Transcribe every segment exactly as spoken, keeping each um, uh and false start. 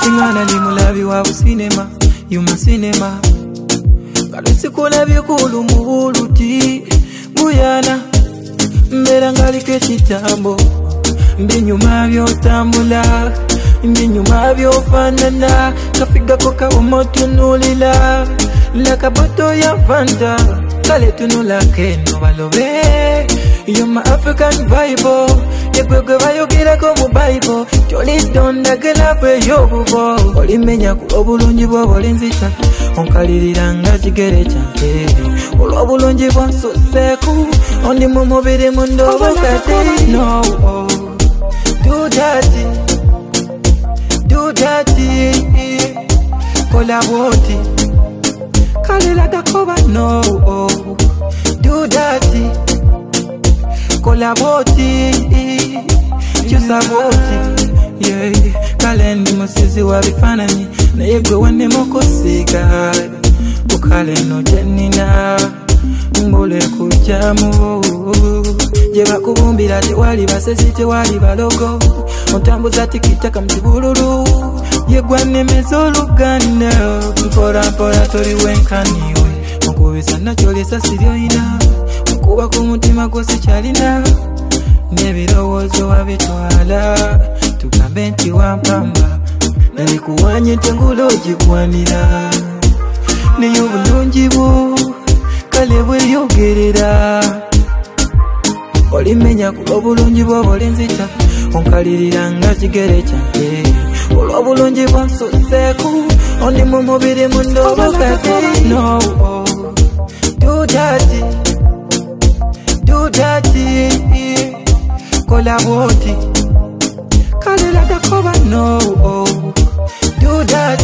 Singana ni mulabi wa cinema, you my cinema. Kalusi kulabye kulu muhuluti, muyana. Mbera ngalike chitambo, mbi nyuma byotambula, mbi nyuma byofanana. Kafiga koka umotunulila, laka boto ya fanta. Kale tunula keno balobe, you're my African Bible. Yekwekwe bayogera ko mu Bible, toli donda gela pe yobuvo. Oli menya ku obulungi bwo bolinzita, onkalirira nga kigere kyange. Olwobulungi bwo nsoseku, ondi mu mubiri mu ndobo kate. No, oh, do that, do that, kola bwoti. Kalila dakoba, no, oh, do that, kola bwoti, chusa bwoti. Yeah, kalendi musizi wa bifanani, na yegwe wane moko siga. Ukale no jenina, mbole kujamu. Jeba kubumbira tewali basesi tewali balogo. Ontambuza tikitaka mtibululu, yegwane mezolugana. Mpora mpora tori wenkaniwe, mkubisa nacholesa sirioina. Mkuba kumutima gosi chalina, nebirowozo wabitwala. Tukambe nti wampamba, nalikuwanye tengulo jigwanira. Niyo bulungi bwo, kale bwe yogerera. Oli menya ku obulungi bwo bolinzita, onkalirira nga kigere kyange. Olwobulungi bwo nsoseku, ondi mu mubiri mu ndobo kate. No, oh, do that, do that, kola bwoti. Kalila dakoba, no, oh, do that,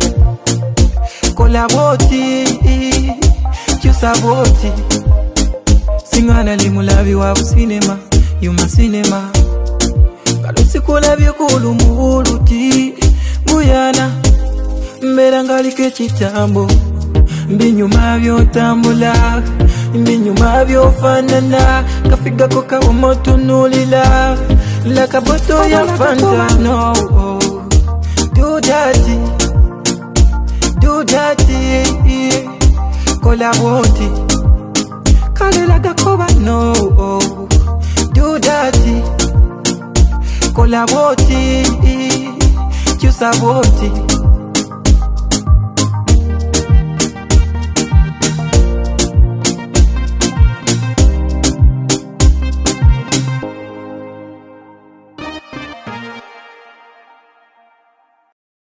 kola bwoti, chusa bwoti. Singana li mulabi wa cinema, you my cinema. Kalusi kulabye kulu muhuluti, muyana. Mbera ngalike chitambo, mbi nyuma byotambula, mbi nyuma byofanana. Kafiga koka umotunulila, laka boto ya fanta. No, oh, do that, do that, kola bwoti. Kalila dakoba, no, oh, do that, kola bwoti, chusa bwoti.